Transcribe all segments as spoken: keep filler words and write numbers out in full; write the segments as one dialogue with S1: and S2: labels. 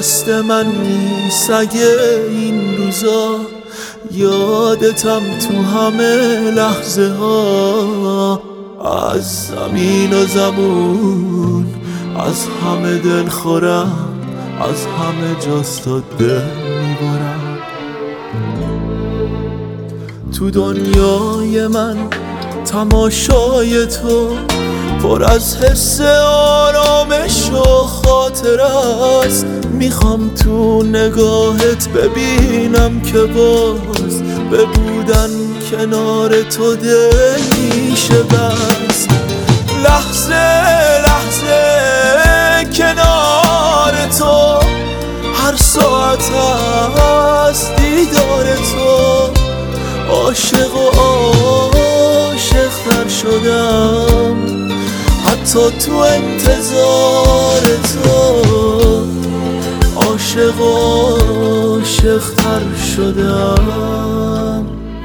S1: دست من نیست اگه این روزا یادتم تو همه لحظه ها. از زمین و زمون از همه دل خورم، از همه جاست و دل میبرم. تو دنیای من تماشای تو پر از حس آرامش و خاطر است. میخوام تو نگاهت ببینم که باز به بودن کنار تو دل میشه بس. لحظه لحظه کنار تو، هر ساعت از دیدار تو عاشق و عاشق‌تر شدم. حتی تو انتظار تو عاشق و عاشق‌تر شدم.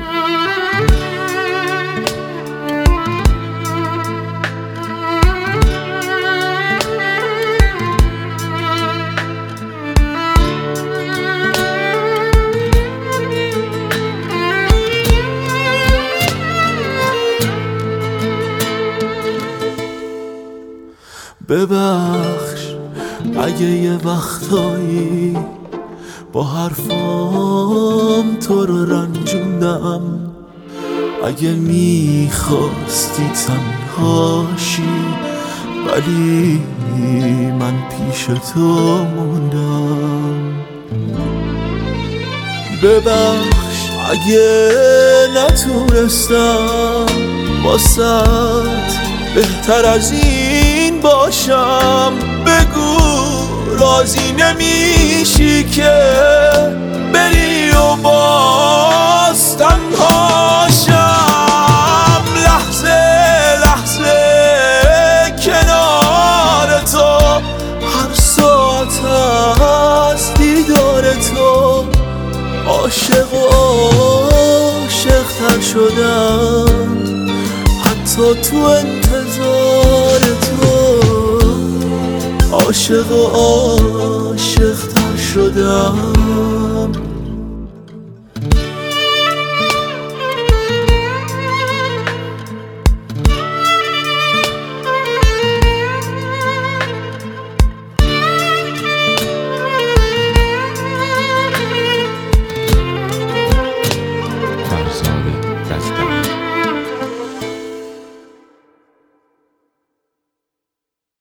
S1: ببخش اگه یه وقتایی با حرفام تو رو رنجوندم. اگه میخواستی تنهاشی ولی من پیش تو موندم. ببخش اگه نتونستم واسط بهتر از این باشم. بگو راضی نمیشی که بری و باز تنهاشم. لحظه لحظه کنار تو، هر ساعت از دیدار تو عاشق و عاشق‌تر شدم. حتی تو انتظار تو عاشق و عاشق‌تر شدم.
S2: فرزاد